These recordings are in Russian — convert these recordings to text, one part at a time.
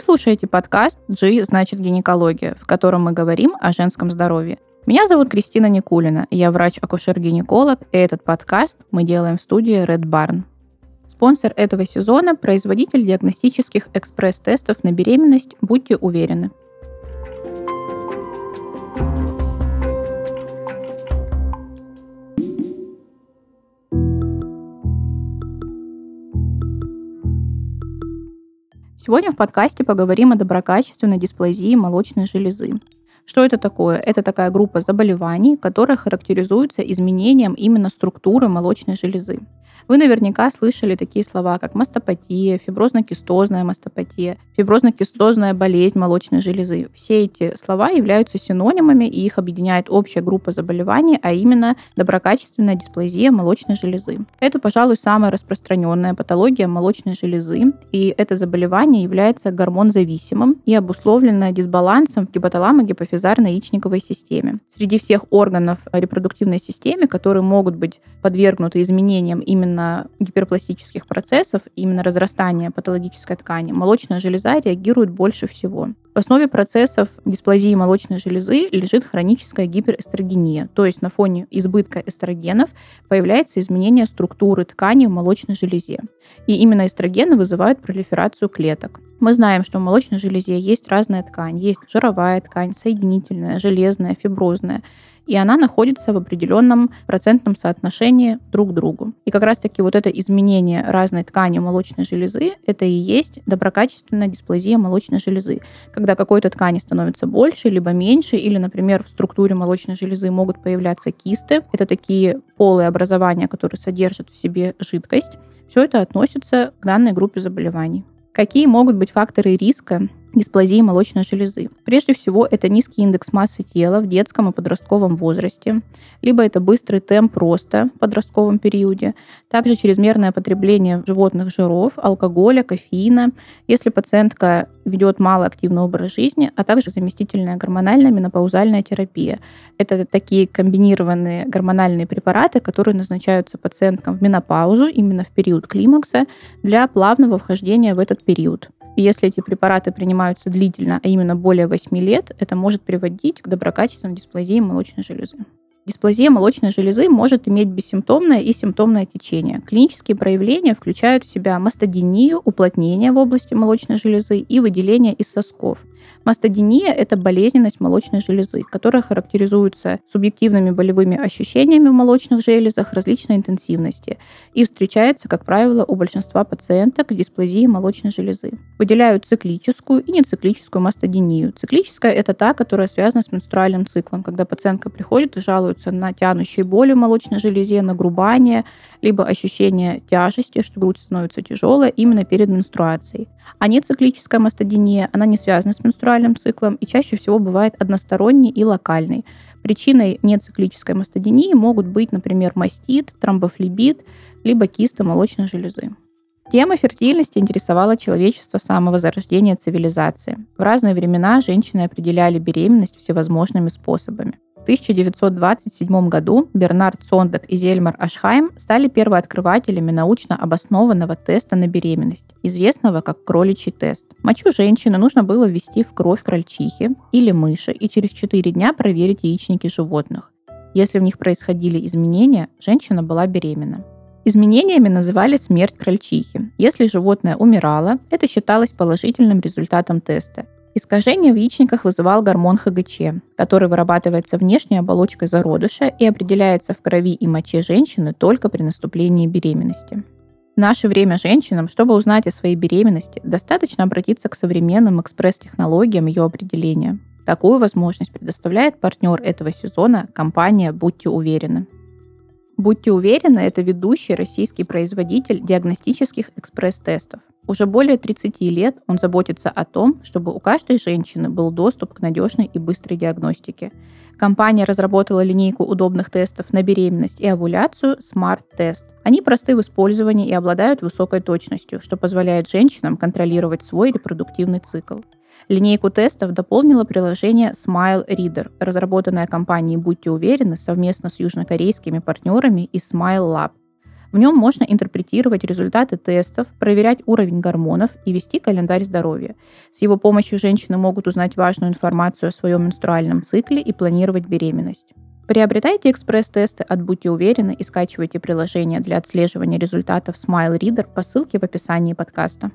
слушаете подкаст «G значит гинекология», в котором мы говорим о женском здоровье. Меня зовут Кристина Никулина, я врач-акушер-гинеколог, и этот подкаст мы делаем в студии Red Barn. Спонсор этого сезона – производитель диагностических экспресс-тестов на беременность «Будьте уверены». Сегодня в подкасте поговорим о доброкачественной дисплазии молочной железы. Что это такое? Это такая группа заболеваний, которая характеризуется изменением именно структуры молочной железы. Вы наверняка слышали такие слова, как мастопатия, фиброзно-кистозная мастопатия, фиброзно-кистозная болезнь молочной железы. Все эти слова являются синонимами, и их объединяет общая группа заболеваний, а именно доброкачественная дисплазия молочной железы. Это, пожалуй, самая распространенная патология молочной железы, и это заболевание является гормонзависимым и обусловлено дисбалансом в гипоталамо-гипофизарно-яичниковой системе. Среди всех органов репродуктивной системы, которые могут быть подвергнуты изменениям именно гиперпластических процессов, именно разрастания патологической ткани, молочная железа реагирует больше всего. В основе процессов дисплазии молочной железы лежит хроническая гиперэстрогения, то есть на фоне избытка эстрогенов появляется изменение структуры ткани в молочной железе. И именно эстрогены вызывают пролиферацию клеток. Мы знаем, что в молочной железе есть разная ткань. Есть жировая ткань, соединительная, железная, фиброзная. И она находится в определенном процентном соотношении друг к другу. И как раз-таки вот это изменение разной ткани молочной железы, это и есть доброкачественная дисплазия молочной железы. Когда какой-то ткани становится больше, либо меньше, или, например, в структуре молочной железы могут появляться кисты. Это такие полые образования, которые содержат в себе жидкость. Все это относится к данной группе заболеваний. Какие могут быть факторы риска дисплазии молочной железы? Прежде всего, это низкий индекс массы тела в детском и подростковом возрасте, либо это быстрый темп роста в подростковом периоде, также чрезмерное потребление животных жиров, алкоголя, кофеина, если пациентка ведет малоактивный образ жизни, а также заместительная гормональная менопаузальная терапия. Это такие комбинированные гормональные препараты, которые назначаются пациенткам в менопаузу, именно в период климакса, для плавного вхождения в этот период. И если эти препараты принимаются длительно, а именно более 8 лет, это может приводить к доброкачественной дисплазии молочной железы. Дисплазия молочной железы может иметь бессимптомное и симптомное течение. Клинические проявления включают в себя мастодинию, уплотнение в области молочной железы и выделение из сосков. Мастодиния – это болезненность молочной железы, которая характеризуется субъективными болевыми ощущениями в молочных железах различной интенсивности и встречается, как правило, у большинства пациенток с дисплазией молочной железы. Выделяют циклическую и нециклическую мастодинию. Циклическая – это та, которая связана с менструальным циклом, когда пациентка приходит и жалуется на тянущие боли в молочной железе, нагрубание, либо ощущение тяжести, что грудь становится тяжелой именно перед менструацией. А нециклическая мастодиния, она не связана с менструальным циклом и чаще всего бывает односторонней и локальной. Причиной нециклической мастодинии могут быть, например, мастит, тромбофлебит, либо кисты молочной железы. Тема фертильности интересовала человечество с самого зарождения цивилизации. В разные времена женщины определяли беременность всевозможными способами. В 1927 году Бернард Сондак и Зельмар Ашхайм стали первооткрывателями научно обоснованного теста на беременность, известного как кроличий тест. Мочу женщины нужно было ввести в кровь крольчихи или мыши и через 4 дня проверить яичники животных. Если в них происходили изменения, женщина была беременна. Изменениями называли смерть крольчихи. Если животное умирало, это считалось положительным результатом теста. Искажение в яичниках вызывал гормон ХГЧ, который вырабатывается внешней оболочкой зародыша и определяется в крови и моче женщины только при наступлении беременности. В наше время женщинам, чтобы узнать о своей беременности, достаточно обратиться к современным экспресс-технологиям ее определения. Такую возможность предоставляет партнер этого сезона – компания «Будьте уверены». «Будьте уверены» – это ведущий российский производитель диагностических экспресс-тестов. Уже более 30 лет он заботится о том, чтобы у каждой женщины был доступ к надежной и быстрой диагностике. Компания разработала линейку удобных тестов на беременность и овуляцию Smart Test. Они просты в использовании и обладают высокой точностью, что позволяет женщинам контролировать свой репродуктивный цикл. Линейку тестов дополнило приложение Smile Reader, разработанное компанией «Будьте уверены» совместно с южнокорейскими партнерами из Smile Lab. В нем можно интерпретировать результаты тестов, проверять уровень гормонов и вести календарь здоровья. С его помощью женщины могут узнать важную информацию о своем менструальном цикле и планировать беременность. Приобретайте экспресс-тесты от «Будьте уверены» и скачивайте приложение для отслеживания результатов Smile Reader по ссылке в описании подкаста.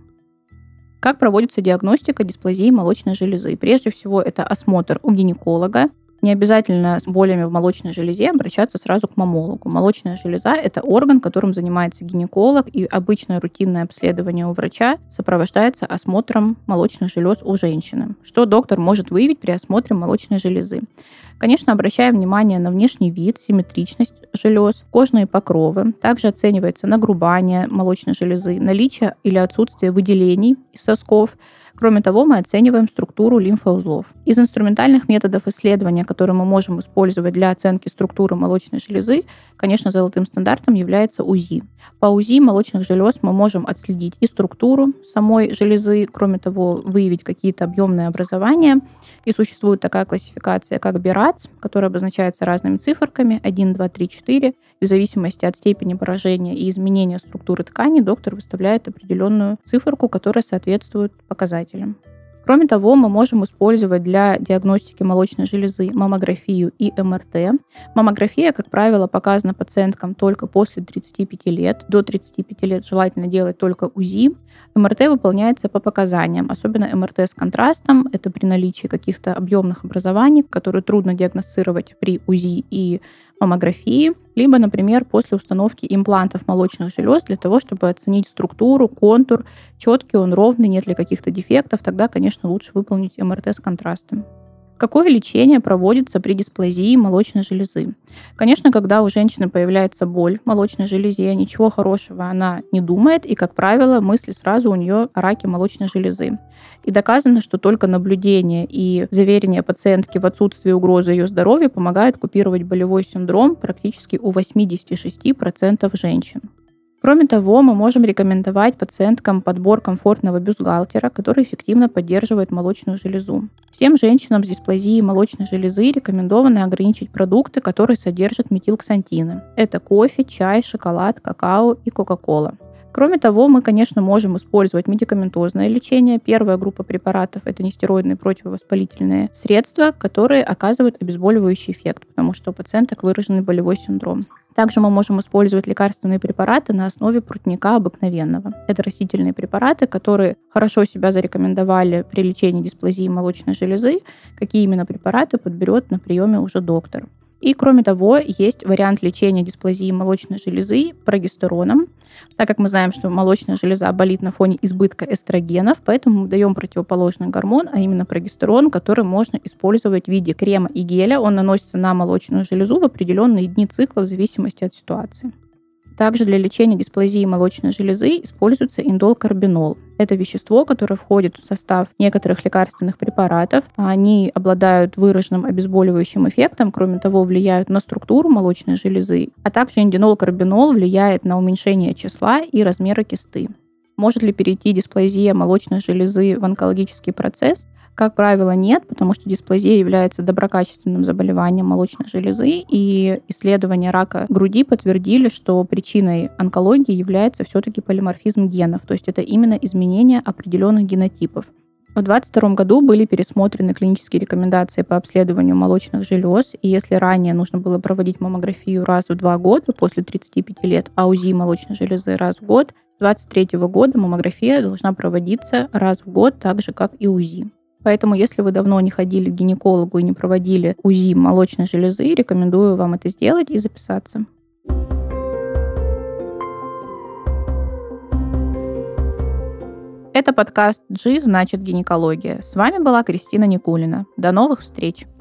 Как проводится диагностика дисплазии молочной железы? Прежде всего, это осмотр у гинеколога. Не обязательно с болями в молочной железе обращаться сразу к маммологу. Молочная железа – это орган, которым занимается гинеколог, и обычное рутинное обследование у врача сопровождается осмотром молочных желез у женщины. Что доктор может выявить при осмотре молочной железы? Конечно, обращаем внимание на внешний вид, симметричность желез, кожные покровы. Также оценивается нагрубание молочной железы, наличие или отсутствие выделений из сосков. Кроме того, мы оцениваем структуру лимфоузлов. Из инструментальных методов исследования, которые мы можем использовать для оценки структуры молочной железы, конечно, золотым стандартом является УЗИ. По УЗИ молочных желез мы можем отследить и структуру самой железы, кроме того, выявить какие-то объемные образования. И существует такая классификация, как БИРАЦ, которая обозначается разными циферками 1, 2, 3, 4. И в зависимости от степени поражения и изменения структуры ткани доктор выставляет определенную циферку, которая соответствует показателям. Кроме того, мы можем использовать для диагностики молочной железы маммографию и МРТ. Маммография, как правило, показана пациенткам только после 35 лет. До 35 лет желательно делать только УЗИ. МРТ выполняется по показаниям, особенно МРТ с контрастом. Это при наличии каких-то объемных образований, которые трудно диагностировать при УЗИ и маммографии, либо, например, после установки имплантов молочных желез для того, чтобы оценить структуру, контур, четкий он, ровный, нет ли каких-то дефектов, тогда, конечно, лучше выполнить МРТ с контрастом. Какое лечение проводится при дисплазии молочной железы? Конечно, когда у женщины появляется боль в молочной железе, ничего хорошего она не думает, и, как правило, мысли сразу у нее о раке молочной железы. И доказано, что только наблюдение и заверение пациентки в отсутствии угрозы ее здоровью помогают купировать болевой синдром практически у 86% женщин. Кроме того, мы можем рекомендовать пациенткам подбор комфортного бюстгальтера, который эффективно поддерживает молочную железу. Всем женщинам с дисплазией молочной железы рекомендовано ограничить продукты, которые содержат метилксантины. Это кофе, чай, шоколад, какао и кока-кола. Кроме того, мы, конечно, можем использовать медикаментозное лечение. Первая группа препаратов – это нестероидные противовоспалительные средства, которые оказывают обезболивающий эффект, потому что у пациенток выраженный болевой синдром. Также мы можем использовать лекарственные препараты на основе прутника обыкновенного. Это растительные препараты, которые хорошо себя зарекомендовали при лечении дисплазии молочной железы. Какие именно препараты подберет на приеме уже доктор. И, кроме того, есть вариант лечения дисплазии молочной железы прогестероном, так как мы знаем, что молочная железа болит на фоне избытка эстрогенов, поэтому мы даем противоположный гормон, а именно прогестерон, который можно использовать в виде крема и геля. Он наносится на молочную железу в определенные дни цикла в зависимости от ситуации. Также для лечения дисплазии молочной железы используется индолкарбинол. Это вещество, которое входит в состав некоторых лекарственных препаратов. Они обладают выраженным обезболивающим эффектом, кроме того, влияют на структуру молочной железы, а также индолкарбинол влияет на уменьшение числа и размера кисты. Может ли перейти дисплазия молочной железы в онкологический процесс? Как правило, нет, потому что дисплазия является доброкачественным заболеванием молочной железы, и исследования рака груди подтвердили, что причиной онкологии является все-таки полиморфизм генов, то есть это именно изменение определенных генотипов. В 2022 году были пересмотрены клинические рекомендации по обследованию молочных желез, и если ранее нужно было проводить маммографию раз в 2 года после 35 лет, а УЗИ молочной железы раз в год, с 2023 года маммография должна проводиться раз в год, так же, как и УЗИ. Поэтому, если вы давно не ходили к гинекологу и не проводили УЗИ молочной железы, рекомендую вам это сделать и записаться. Это подкаст «G значит гинекология». С вами была Кристина Никулина. До новых встреч!